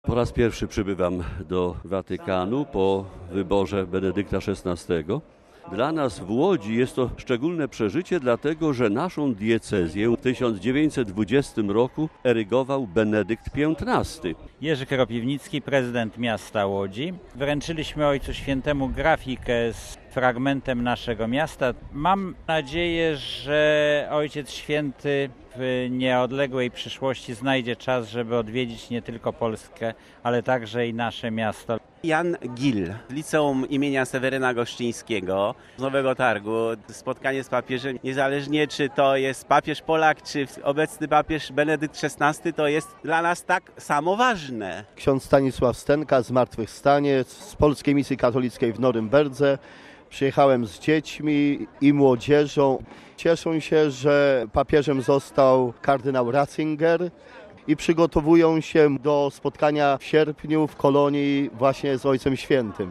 Po raz pierwszy przybywam do Watykanu po wyborze Benedykta XVI. Dla nas w Łodzi jest to szczególne przeżycie, dlatego że naszą diecezję w 1920 roku erygował Benedykt XV. Jerzy Kropiwnicki, prezydent miasta Łodzi. Wręczyliśmy Ojcu Świętemu grafikę z fragmentem naszego miasta. Mam nadzieję, że Ojciec Święty w nieodległej przyszłości znajdzie czas, żeby odwiedzić nie tylko Polskę, ale także i nasze miasto. Jan Gil, Liceum imienia Seweryna Goszczyńskiego z Nowego Targu. Spotkanie z papieżem, niezależnie czy to jest papież Polak, czy obecny papież Benedykt XVI, to jest dla nas tak samo ważne. Ksiądz Stanisław Stenka, zmartwychwstanie z Polskiej Misji Katolickiej w Norymberdze. Przyjechałem z dziećmi i młodzieżą. Cieszą się, że papieżem został kardynał Ratzinger i przygotowują się do spotkania w sierpniu w Kolonii właśnie z Ojcem Świętym.